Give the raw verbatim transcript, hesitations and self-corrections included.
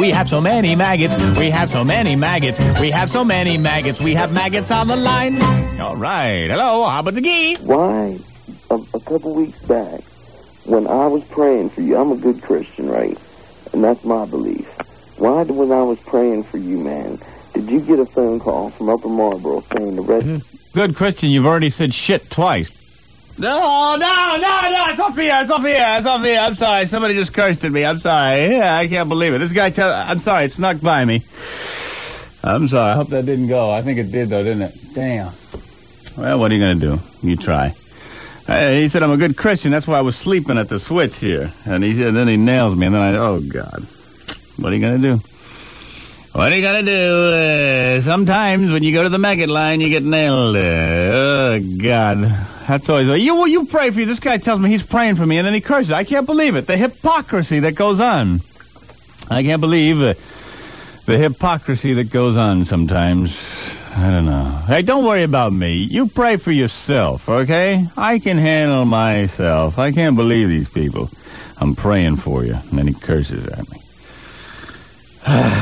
We have so many maggots. We have so many maggots. We have so many maggots. We have maggots on the line. All right. Hello, how about the gee? Why, a, a couple weeks back, when I was praying for you, I'm a good Christian, right? And that's my belief. Why, when I was praying for you, man, did you get a phone call from Upper Marlboro saying the rest... Mm-hmm. Good Christian, you've already said shit twice. No, no, no, no, it's off the air, it's off the air, it's off the air. I'm sorry, somebody just cursed at me, I'm sorry. Yeah, I can't believe it. This guy, tell, I'm sorry, it snuck by me. I'm sorry, I hope that didn't go. I think it did, though, didn't it? Damn. Well, what are you going to do? You try. Uh, he said I'm a good Christian, that's why I was sleeping at the switch here. And he and then he nails me, and then I, oh, God. What are you going to do? What are you going to do? Uh, sometimes when you go to the maggot line, you get nailed. Uh, oh, God. That's always... You, you pray for you. This guy tells me he's praying for me, and then he curses. I can't believe it. The hypocrisy that goes on. I can't believe uh, the hypocrisy that goes on sometimes. I don't know. Hey, don't worry about me. You pray for yourself, okay? I can handle myself. I can't believe these people. I'm praying for you. And then he curses at me.